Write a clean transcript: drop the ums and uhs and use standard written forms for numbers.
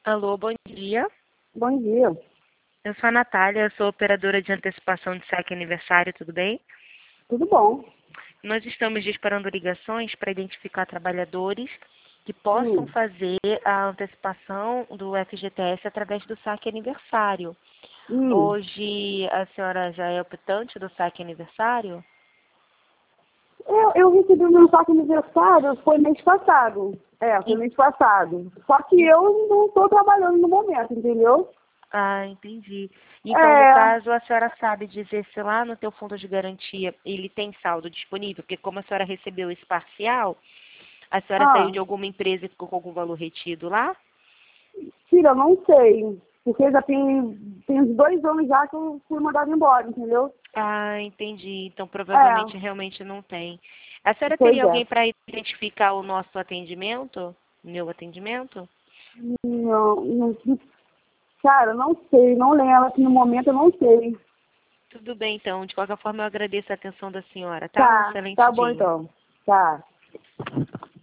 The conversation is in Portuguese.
Alô, bom dia. Bom dia. Eu sou a Natália, eu sou operadora de antecipação de saque aniversário, tudo bem? Tudo bom? Nós estamos disparando ligações para identificar trabalhadores que possam fazer a antecipação do FGTS através do saque aniversário. Hum. Hoje a senhora já é optante do saque aniversário? Eu recebi o meu saque aniversário, foi mês passado. Foi mês passado. Só que eu não estou trabalhando no momento, entendeu? Ah, entendi. Então, no caso, a senhora sabe dizer se lá no teu fundo de garantia ele tem saldo disponível? Porque como a senhora recebeu esse parcial, a senhora saiu de alguma empresa e ficou com algum valor retido lá? Filha, eu não sei. Porque já tem uns 2 anos já que eu fui mandada embora, entendeu? Ah, entendi. Então, provavelmente, realmente não tem. A senhora Pois teria é. alguém para identificar o nosso atendimento? O meu atendimento? Não, cara, não sei, não lembro. Assim, no momento eu não sei. Tudo bem, então. De qualquer forma, eu agradeço a atenção da senhora, tá? Um Tá excelente bom dia. então. Tá.